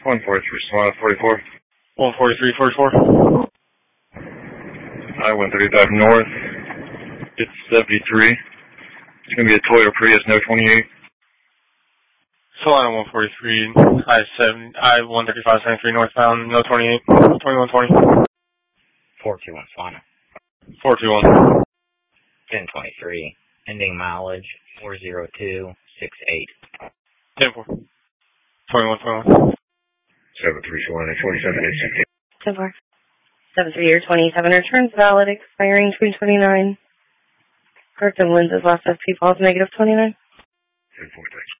143, Solana 44. 143, 44. I-135 north. It's 73. It's going to be a Toyota Prius, no 28. Solana 143, I-135, 73 northbound, no 28, 2120. 421 Solana. 421. 1023, ending mileage 40268. 10-4. 2121. 73 Solana 27 10-4. 73 or 27 returns valid, expiring 229. Corrective lenses last SP falls negative 29. 10-4, thanks.